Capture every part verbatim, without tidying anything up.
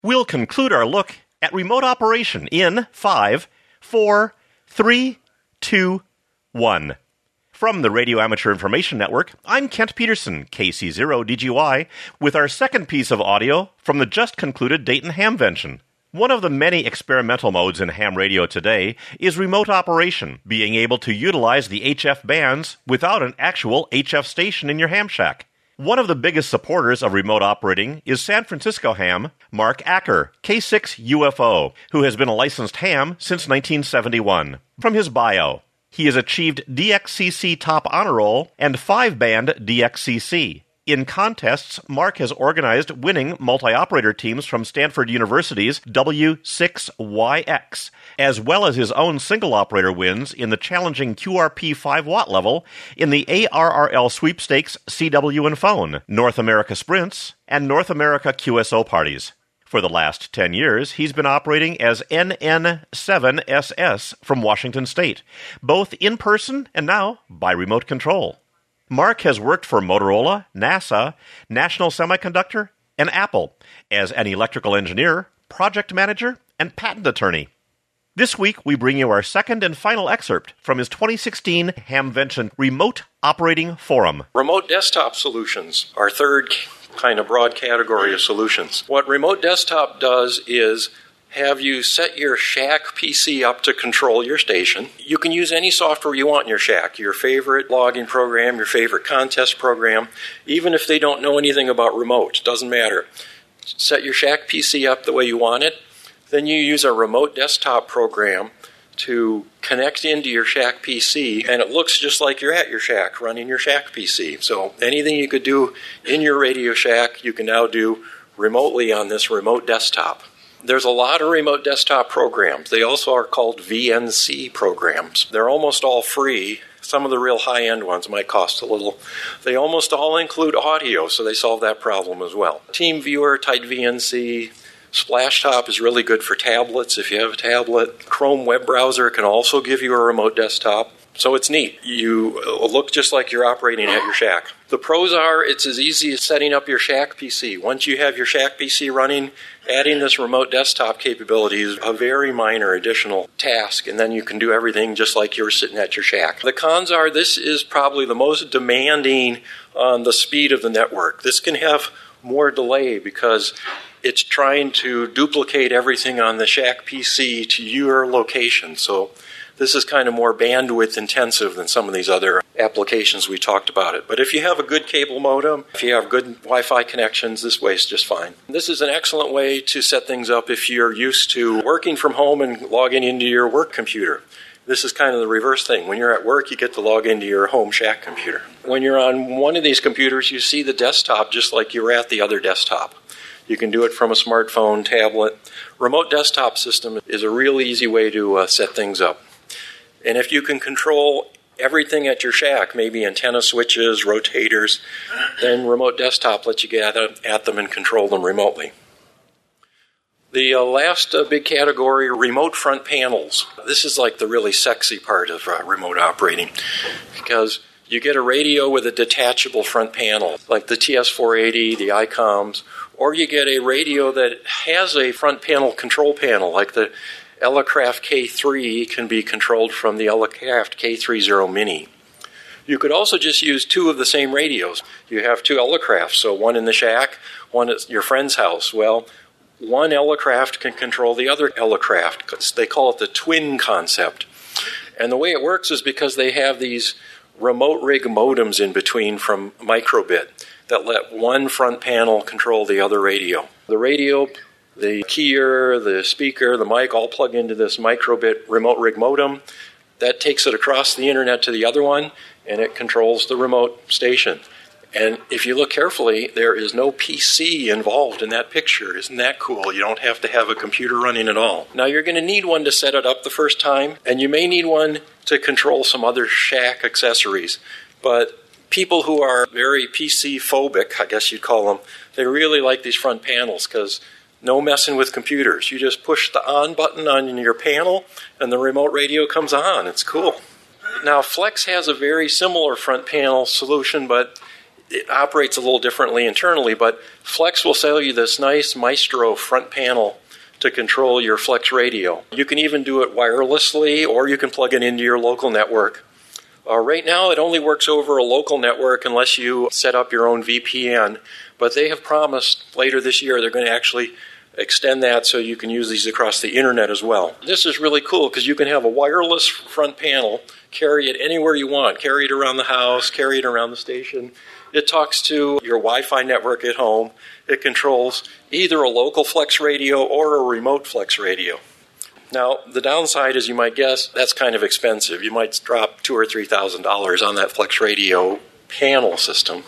We'll conclude our look at remote operation in five, four, three, two, one. From the Radio Amateur Information Network, I'm Kent Peterson, K C zero D G Y, with our second piece of audio from the just concluded Dayton Hamvention. One of the many experimental modes in ham radio today is remote operation, being able to utilize the H F bands without an actual H F station in your ham shack. One of the biggest supporters of remote operating is San Francisco ham Mark Acker, K six U F O, who has been a licensed ham since nineteen seventy-one. From his bio, he has achieved D X C C Top Honor Roll and five-band D X C C. In contests, Mark has organized winning multi-operator teams from Stanford University's W six Y X, as well as his own single-operator wins in the challenging Q R P five watt level in the A R R L Sweepstakes C W and Phone, North America Sprints, and North America Q S O parties. For the last ten years, he's been operating as N N seven S S from Washington State, both in person and now by remote control. Mark has worked for Motorola, NASA, National Semiconductor, and Apple as an electrical engineer, project manager, and patent attorney. This week, we bring you our second and final excerpt from his twenty sixteen Hamvention Remote Operating Forum. Remote desktop solutions, our third kind of broad category of solutions. What Remote Desktop does is have you set your shack P C up to control your station. You can use any software you want in your shack, your favorite logging program, your favorite contest program, even if they don't know anything about remote, doesn't matter. Set your shack P C up the way you want it, then you use a remote desktop program to connect into your shack P C, and it looks just like you're at your shack running your shack P C. So anything you could do in your Radio Shack, you can now do remotely on this remote desktop. There's a lot of remote desktop programs. They also are called V N C programs. They're almost all free. Some of the real high-end ones might cost a little. They almost all include audio, so they solve that problem as well. TeamViewer, Tight V N C, Splashtop is really good for tablets if you have a tablet. Chrome web browser can also give you a remote desktop. So it's neat. You look just like you're operating at your shack. The pros are it's as easy as setting up your shack P C. Once you have your shack P C running, adding this remote desktop capability is a very minor additional task, and then you can do everything just like you're sitting at your shack. The cons are this is probably the most demanding on the speed of the network. This can have more delay because it's trying to duplicate everything on the shack P C to your location. So this is kind of more bandwidth intensive than some of these other applications we talked about it. But if you have a good cable modem, if you have good Wi-Fi connections, this way is just fine. This is an excellent way to set things up if you're used to working from home and logging into your work computer. This is kind of the reverse thing. When you're at work, you get to log into your home shack computer. When you're on one of these computers, you see the desktop just like you were at the other desktop. You can do it from a smartphone, tablet. Remote desktop system is a real easy way to uh, set things up. And if you can control everything at your shack, maybe antenna switches, rotators, then remote desktop lets you get at them and control them remotely. The uh, last uh, big category, remote front panels. This is like the really sexy part of uh, remote operating because you get a radio with a detachable front panel, like the T S four eighty, the I COMs, or you get a radio that has a front panel control panel, like the Elecraft K three can be controlled from the Elecraft K thirty Mini. You could also just use two of the same radios. You have two Elecrafts, so one in the shack, one at your friend's house. Well, one Elecraft can control the other Elecraft. They call it the twin concept. And the way it works is because they have these remote rig modems in between from microbit that let one front panel control the other radio. The radio, the keyer, the speaker, the mic all plug into this microbit remote rig modem. That takes it across the internet to the other one, and it controls the remote station. And if you look carefully, there is no P C involved in that picture. Isn't that cool? You don't have to have a computer running at all. Now, you're going to need one to set it up the first time, and you may need one to control some other shack accessories. But people who are very P C phobic, I guess you'd call them, they really like these front panels because no messing with computers. You just push the on button on your panel, and the remote radio comes on. It's cool. Now, Flex has a very similar front panel solution, but it operates a little differently internally, but Flex will sell you this nice Maestro front panel to control your Flex radio. You can even do it wirelessly, or you can plug it into your local network. Uh, right now, it only works over a local network unless you set up your own V P N, but they have promised later this year they're going to actually extend that so you can use these across the internet as well. This is really cool because you can have a wireless front panel, carry it anywhere you want, carry it around the house, carry it around the station. It talks to your Wi-Fi network at home. It controls either a local Flex radio or a remote Flex radio. Now, the downside, as you might guess, that's kind of expensive. You might drop two or three thousand dollars on that Flex radio panel system.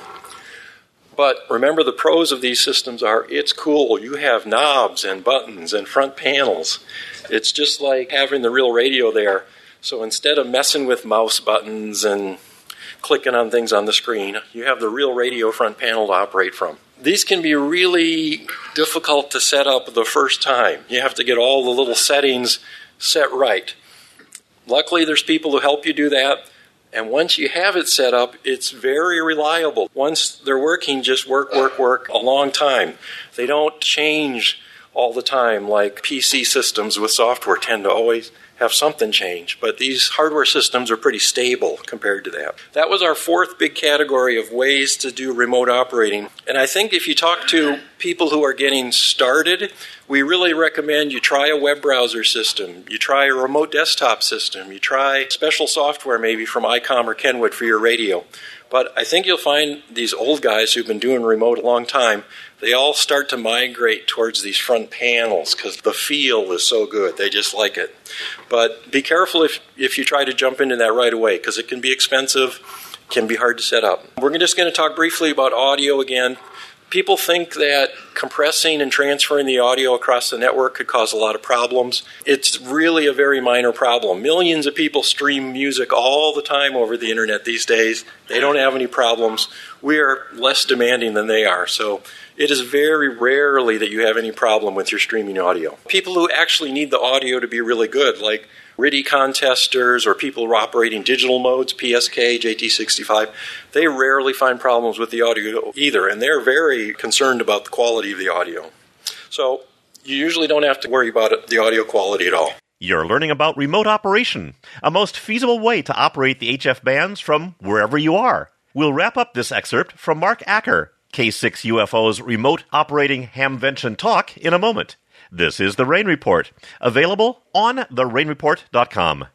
But remember, the pros of these systems are it's cool. You have knobs and buttons and front panels. It's just like having the real radio there. So instead of messing with mouse buttons and clicking on things on the screen, you have the real radio front panel to operate from. These can be really difficult to set up the first time. You have to get all the little settings set right. Luckily, there's people who help you do that. And once you have it set up, it's very reliable. Once they're working, just work, work, work a long time. They don't change all the time like P C systems with software tend to always have something change. But these hardware systems are pretty stable compared to that. That was our fourth big category of ways to do remote operating. And I think if you talk to people who are getting started, we really recommend you try a web browser system, you try a remote desktop system, you try special software maybe from ICOM or Kenwood for your radio. But I think you'll find these old guys who've been doing remote a long time, they all start to migrate towards these front panels because the feel is so good. They just like it. But be careful if, if you try to jump into that right away because it can be expensive, can be hard to set up. We're just going to talk briefly about audio again. People think that compressing and transferring the audio across the network could cause a lot of problems. It's really a very minor problem. Millions of people stream music all the time over the internet these days. They don't have any problems. We are less demanding than they are. So it is very rarely that you have any problem with your streaming audio. People who actually need the audio to be really good, like R I D I contesters or people who are operating digital modes, P S K, J T sixty-five, they rarely find problems with the audio either, and they're very concerned about the quality of the audio. So you usually don't have to worry about it, the audio quality at all. You're learning about remote operation, a most feasible way to operate the H F bands from wherever you are. We'll wrap up this excerpt from Mark Acker, K six U F O's remote operating Hamvention talk, in a moment. This is The Rain Report, available on the rain report dot com.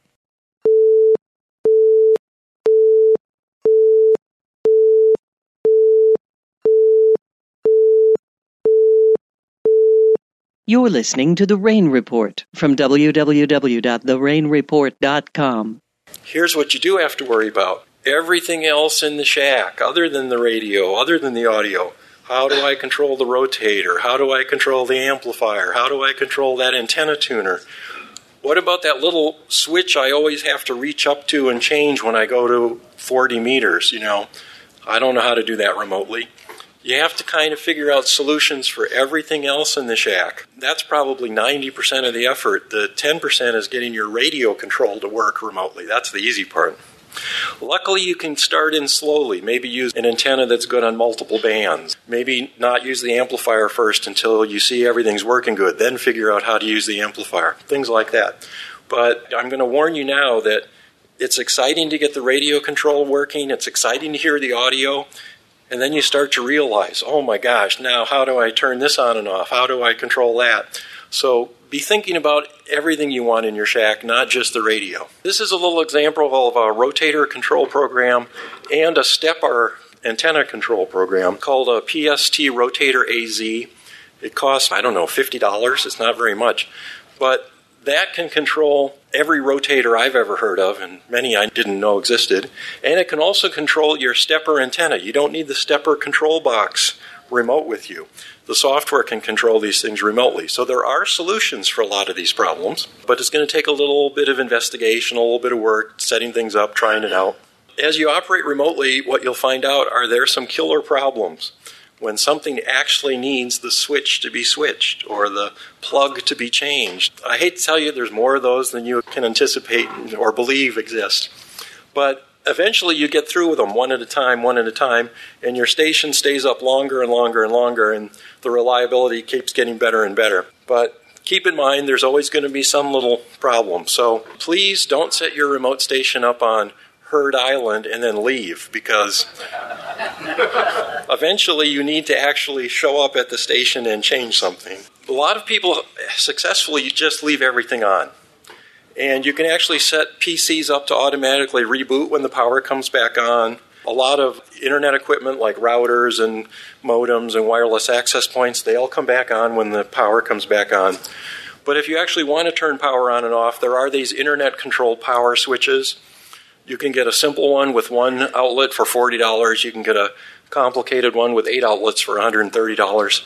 You're listening to The Rain Report from w w w dot the rain report dot com. Here's what you do have to worry about. Everything else in the shack, other than the radio, other than the audio. How do I control the rotator? How do I control the amplifier? How do I control that antenna tuner? What about that little switch I always have to reach up to and change when I go to forty meters? You know, I don't know how to do that remotely. You have to kind of figure out solutions for everything else in the shack. That's probably ninety percent of the effort. The ten percent is getting your radio control to work remotely. That's the easy part. Luckily, you can start in slowly. Maybe use an antenna that's good on multiple bands. Maybe not use the amplifier first until you see everything's working good. Then figure out how to use the amplifier. Things like that. But I'm going to warn you now that it's exciting to get the radio control working. It's exciting to hear the audio. And then you start to realize, oh my gosh, now how do I turn this on and off? How do I control that? So be thinking about everything you want in your shack, not just the radio. This is a little example of a rotator control program and a stepper antenna control program called a P S T Rotator A Z. It costs, I don't know, fifty dollars. It's not very much. But that can control every rotator I've ever heard of, and many I didn't know existed. And it can also control your stepper antenna. You don't need the stepper control box remote with you. The software can control these things remotely. So there are solutions for a lot of these problems, but it's going to take a little bit of investigation, a little bit of work, setting things up, trying it out. As you operate remotely, what you'll find out are there some killer problems. When something actually needs the switch to be switched or the plug to be changed. I hate to tell you there's more of those than you can anticipate or believe exist. But Eventually you get through with them one at a time, one at a time, and your station stays up longer and longer and longer, and the reliability keeps getting better and better. But keep in mind, there's always going to be some little problem. So please don't set your remote station up on Herd Island and then leave, because eventually you need to actually show up at the station and change something. A lot of people successfully just leave everything on. And you can actually set P Cs up to automatically reboot when the power comes back on. A lot of internet equipment like routers and modems and wireless access points, they all come back on when the power comes back on. But if you actually want to turn power on and off, there are these internet-controlled power switches. You can get a simple one with one outlet for forty dollars. You can get a complicated one with eight outlets for one hundred thirty dollars.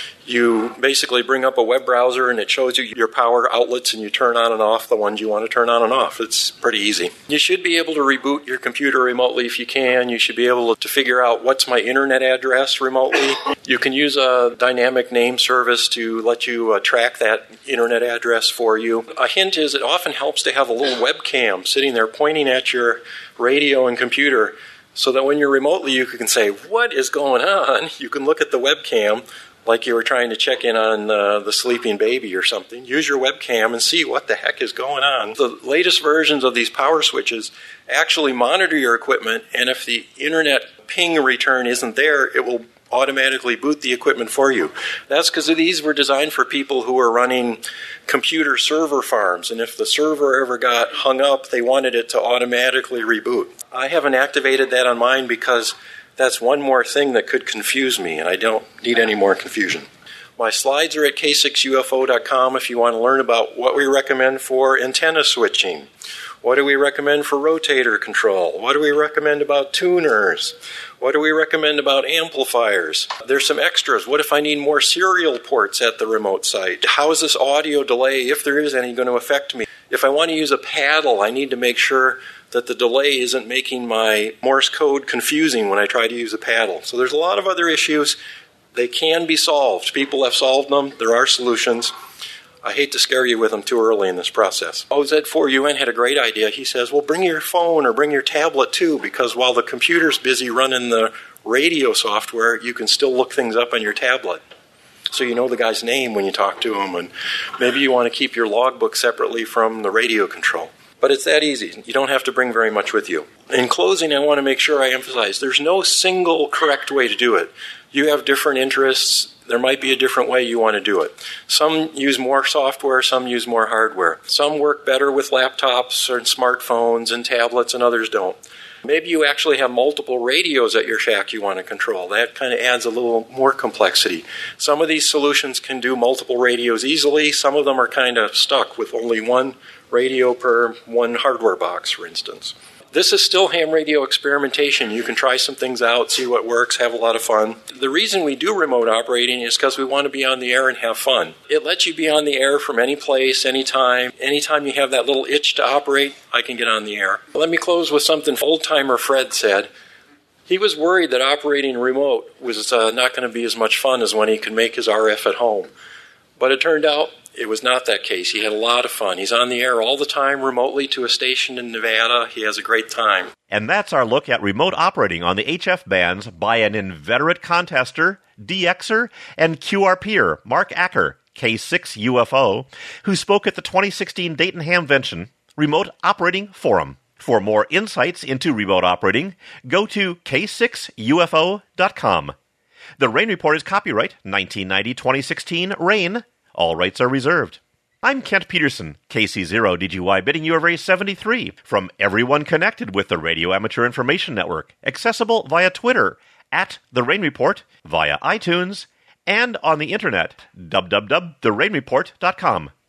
You basically bring up a web browser and it shows you your power outlets, and you turn on and off the ones you want to turn on and off. It's pretty easy. You should be able to reboot your computer remotely if you can. You should be able to figure out what's my internet address remotely. You can use a dynamic name service to let you uh, track that internet address for you. A hint is it often helps to have a little webcam sitting there pointing at your radio and computer, so that when you're remotely you can say, what is going on? You can look at the webcam like you were trying to check in on uh, the sleeping baby or something. Use your webcam and see what the heck is going on. The latest versions of these power switches actually monitor your equipment, and if the internet ping return isn't there, it will automatically boot the equipment for you. That's because these were designed for people who are running computer server farms, and if the server ever got hung up, they wanted it to automatically reboot. I haven't activated that on mine because that's one more thing that could confuse me, and I don't need any more confusion. My slides are at K six U F O dot com if you want to learn about what we recommend for antenna switching. What do we recommend for rotator control? What do we recommend about tuners? What do we recommend about amplifiers? There's some extras. What if I need more serial ports at the remote site? How is this audio delay, if there is any, going to affect me? If I want to use a paddle, I need to make sure that the delay isn't making my Morse code confusing when I try to use a paddle. So there's a lot of other issues. They can be solved. People have solved them. There are solutions. I hate to scare you with them too early in this process. O Z four U N had a great idea. He says, well, bring your phone or bring your tablet too, because while the computer's busy running the radio software, you can still look things up on your tablet. So you know the guy's name when you talk to him, and maybe you want to keep your logbook separately from the radio control. But it's that easy. You don't have to bring very much with you. In closing, I want to make sure I emphasize there's no single correct way to do it. You have different interests. There might be a different way you want to do it. Some use more software, some use more hardware. Some work better with laptops and smartphones and tablets, and others don't. Maybe you actually have multiple radios at your shack you want to control. That kind of adds a little more complexity. Some of these solutions can do multiple radios easily. Some of them are kind of stuck with only one radio per one hardware box, for instance. This is still ham radio experimentation. You can try some things out, see what works, have a lot of fun. The reason we do remote operating is because we want to be on the air and have fun. It lets you be on the air from any place, anytime. Anytime you have that little itch to operate, I can get on the air. Let me close with something old-timer Fred said. He was worried that operating remote was uh, not going to be as much fun as when he could make his R F at home. But it turned out it was not that case. He had a lot of fun. He's on the air all the time remotely to a station in Nevada. He has a great time. And that's our look at remote operating on the H F bands by an inveterate contester, D Xer, and Q R P'er, Mark Acker, K six U F O, who spoke at the twenty sixteen Dayton Hamvention Remote Operating Forum. For more insights into remote operating, go to K six U F O dot com. The Rain Report is copyright nineteen ninety to twenty sixteen Rain. All rights are reserved. I'm Kent Peterson, K C zero D G Y, bidding you a very seventy-three from everyone connected with the Radio Amateur Information Network, accessible via Twitter, at The Rain Report, via iTunes, and on the internet, w w w dot the rain report dot com.